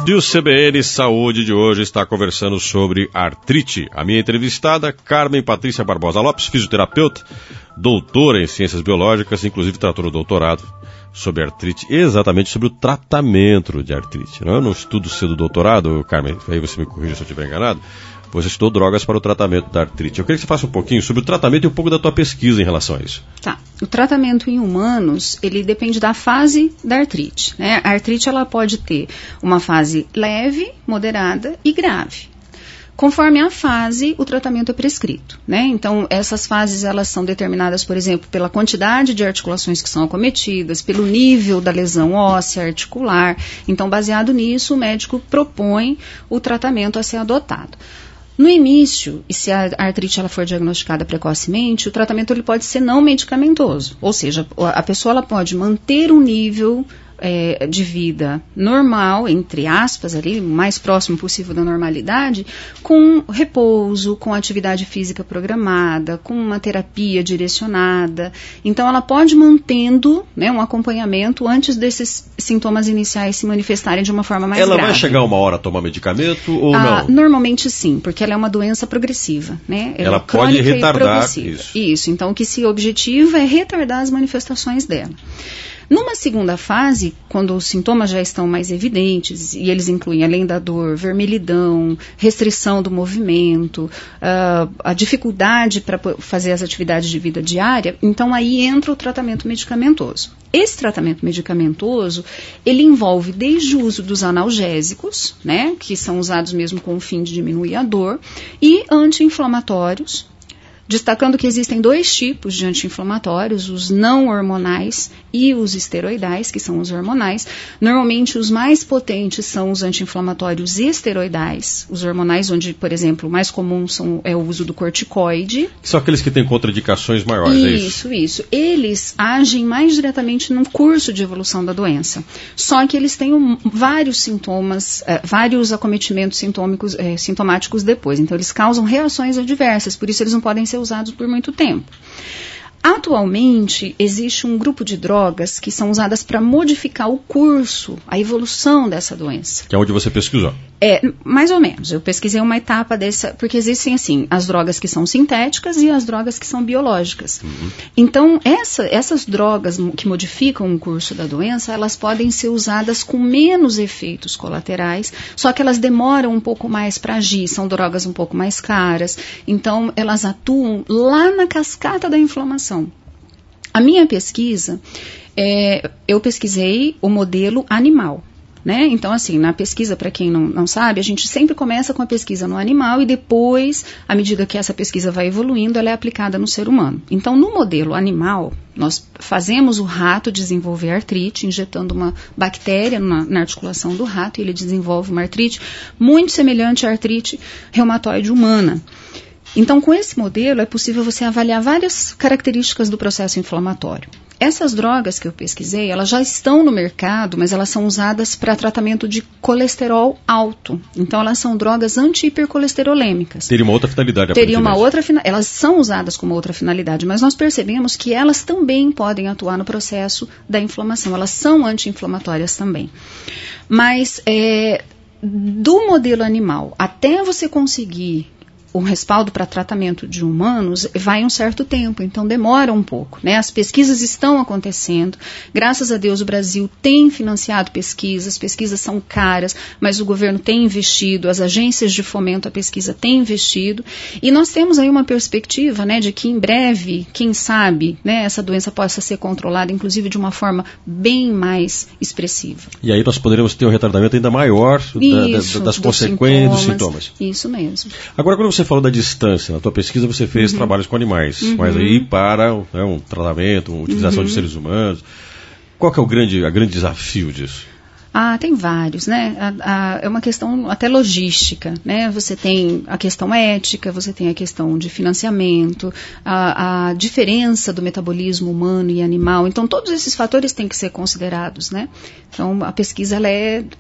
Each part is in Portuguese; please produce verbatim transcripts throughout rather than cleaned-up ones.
E o C B N Saúde de hoje está conversando sobre artrite. A minha entrevistada, Carmen Patrícia Barbosa Lopes, fisioterapeuta, doutora em ciências biológicas, inclusive tratou o doutorado sobre artrite, exatamente sobre o tratamento de artrite. Não? Eu não estudo cedo doutorado, Carmen, aí você me corrija se eu estiver enganado. Você estudou drogas para o tratamento da artrite. Eu queria que você faça um pouquinho sobre o tratamento e um pouco da tua pesquisa em relação a isso. Tá. O tratamento em humanos, ele depende da fase da artrite, né? A artrite, ela pode ter uma fase leve, moderada e grave. Conforme a fase, o tratamento é prescrito, né? Então, essas fases, elas são determinadas, por exemplo, pela quantidade de articulações que são acometidas, pelo nível da lesão óssea, articular. Então, baseado nisso, o médico propõe o tratamento a ser adotado. No início, e se a artrite ela for diagnosticada precocemente, o tratamento ele pode ser não medicamentoso. Ou seja, a pessoa ela pode manter um nível é, de vida normal, entre aspas, ali, o mais próximo possível da normalidade, com repouso, com atividade física programada, com uma terapia direcionada. Então, ela pode mantendo, né, um acompanhamento antes desses sintomas iniciais se manifestarem de uma forma mais ela grave. Ela vai chegar uma hora a tomar medicamento ou ah, não? Normalmente sim, porque ela é uma doença progressiva, né? Ela, ela é pode retardar isso. Isso, então o que se objetiva é retardar as manifestações dela. Numa segunda fase, quando os sintomas já estão mais evidentes, e eles incluem, além da dor, vermelhidão, restrição do movimento, uh, a dificuldade para fazer as atividades de vida diária, então aí entra o tratamento medicamentoso. Esse tratamento medicamentoso, ele envolve desde o uso dos analgésicos, né, que são usados mesmo com o fim de diminuir a dor, e anti-inflamatórios, destacando que existem dois tipos de anti-inflamatórios, os não hormonais e os esteroidais, que são os hormonais. Normalmente, os mais potentes são os anti-inflamatórios esteroidais. Os hormonais, onde, por exemplo, o mais comum são, é o uso do corticoide. São aqueles que têm contraindicações maiores, isso, é isso? Isso, isso. Eles agem mais diretamente no curso de evolução da doença. Só que eles têm um, vários sintomas, eh, vários acometimentos sintômicos, eh, sintomáticos depois. Então, eles causam reações adversas, por isso eles não podem ser usados por muito tempo. Atualmente, existe um grupo de drogas que são usadas para modificar o curso, a evolução dessa doença. Que é onde você pesquisou? É, mais ou menos. Eu pesquisei uma etapa dessa, porque existem, assim, as drogas que são sintéticas e as drogas que são biológicas. Uhum. Então, essa, essas drogas que modificam o curso da doença, elas podem ser usadas com menos efeitos colaterais, só que elas demoram um pouco mais para agir, são drogas um pouco mais caras, então elas atuam lá na cascata da inflamação. A minha pesquisa, é, eu pesquisei o modelo animal. Né? Então, assim, na pesquisa, para quem não, não sabe, a gente sempre começa com a pesquisa no animal e depois, à medida que essa pesquisa vai evoluindo, ela é aplicada no ser humano. Então, no modelo animal, nós fazemos o rato desenvolver artrite, injetando uma bactéria na, na articulação do rato, e ele desenvolve uma artrite muito semelhante à artrite reumatoide humana. Então, com esse modelo, é possível você avaliar várias características do processo inflamatório. Essas drogas que eu pesquisei, elas já estão no mercado, mas elas são usadas para tratamento de colesterol alto. Então, elas são drogas anti-hipercolesterolêmicas. Teria uma outra finalidade. Teria uma outra finalidade. Elas são usadas com uma outra finalidade, mas nós percebemos que elas também podem atuar no processo da inflamação. Elas são anti-inflamatórias também. Mas, é, do modelo animal, até você conseguir o respaldo para tratamento de humanos, vai um certo tempo, então demora um pouco, né? As pesquisas estão acontecendo, graças a Deus o Brasil tem financiado pesquisas, pesquisas são caras, mas o governo tem investido, as agências de fomento à pesquisa têm investido, e nós temos aí uma perspectiva, né, de que em breve, quem sabe, né, essa doença possa ser controlada, inclusive de uma forma bem mais expressiva. E aí nós poderemos ter um retardamento ainda maior Isso, da, das consequências dos sintomas. Isso mesmo. Agora, quando você Você falou da distância, na tua pesquisa você fez uhum. trabalhos com animais, uhum. mas aí para né, um tratamento, uma utilização uhum. de seres humanos. Qual que é o grande, a grande desafio disso? Ah, tem vários, né? A, a, é uma questão até logística, né? Você tem a questão ética, você tem a questão de financiamento, a, a diferença do metabolismo humano e animal. Então, todos esses fatores têm que ser considerados, né? Então, a pesquisa, ela é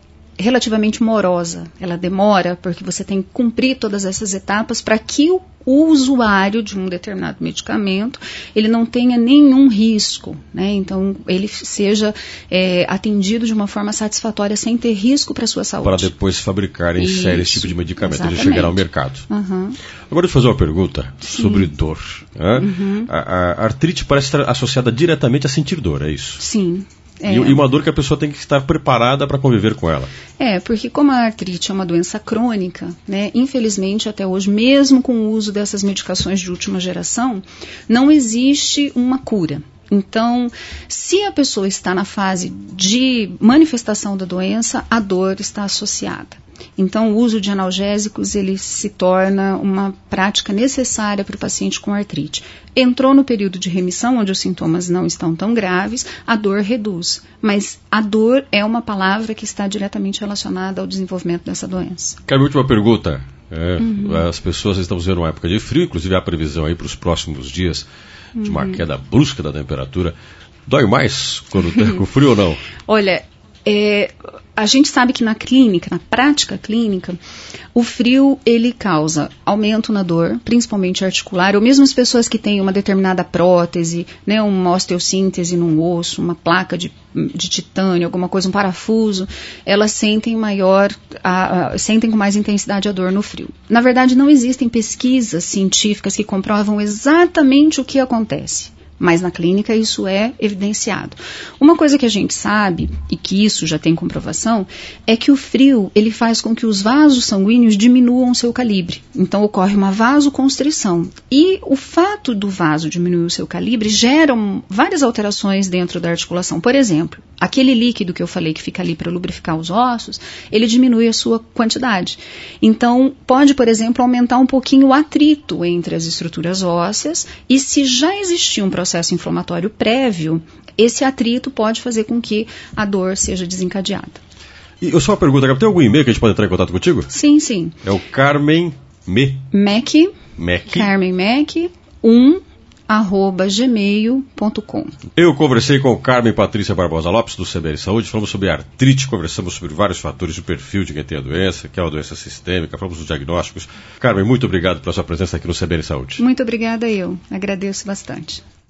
relativamente morosa. Ela demora porque você tem que cumprir todas essas etapas para que o, o usuário de um determinado medicamento ele não tenha nenhum risco, né? Então ele seja é, atendido de uma forma satisfatória sem ter risco para a sua saúde. Para depois fabricar em Isso, série esse tipo de medicamento, exatamente. ele chegará ao mercado. Uhum. Agora deixa eu fazer uma pergunta Sim. sobre dor. Né? Uhum. A, a artrite parece estar associada diretamente a sentir dor, é isso? Sim. É. E, e uma dor que a pessoa tem que estar preparada para conviver com ela. É, porque como a artrite é uma doença crônica, né, infelizmente até hoje, mesmo com o uso dessas medicações de última geração, não existe uma cura. Então, se a pessoa está na fase de manifestação da doença, a dor está associada. Então, o uso de analgésicos ele se torna uma prática necessária para o paciente com artrite. Entrou no período de remissão, onde os sintomas não estão tão graves, a dor reduz. Mas a dor é uma palavra que está diretamente relacionada ao desenvolvimento dessa doença. Cabe a última pergunta. É, Uhum. As pessoas estamos vendo uma época de frio, inclusive há previsão aí para os próximos dias de uma Uhum. queda brusca da temperatura. Dói mais quando está com frio ou não? Olha, é, a gente sabe que na clínica, na prática clínica, o frio ele causa aumento na dor, principalmente articular, ou mesmo as pessoas que têm uma determinada prótese, né, uma osteossíntese num osso, uma placa de, de titânio, alguma coisa, um parafuso, elas sentem maior, a, a, sentem com mais intensidade a dor no frio. Na verdade, não existem pesquisas científicas que comprovam exatamente o que acontece. Mas na clínica isso é evidenciado. Uma coisa que a gente sabe, e que isso já tem comprovação, é que o frio ele faz com que os vasos sanguíneos diminuam seu calibre. Então ocorre uma vasoconstrição. E o fato do vaso diminuir o seu calibre gera várias alterações dentro da articulação. Por exemplo, aquele líquido que eu falei que fica ali para lubrificar os ossos, ele diminui a sua quantidade. Então pode, por exemplo, aumentar um pouquinho o atrito entre as estruturas ósseas, e se já existir um processo processo inflamatório prévio, esse atrito pode fazer com que a dor seja desencadeada. E eu só uma pergunta, tem algum e-mail que a gente pode entrar em contato contigo? Sim, sim. É o Carmen Me... Mac, Mac. Carmen Mac, um, arroba gmail ponto com. Eu conversei com Carmen Patrícia Barbosa Lopes, do C B L Saúde, falamos sobre artrite, conversamos sobre vários fatores do perfil de quem tem a doença, que é uma doença sistêmica, falamos dos diagnósticos. Carmen, muito obrigado pela sua presença aqui no C B L Saúde. Muito obrigada eu, agradeço bastante.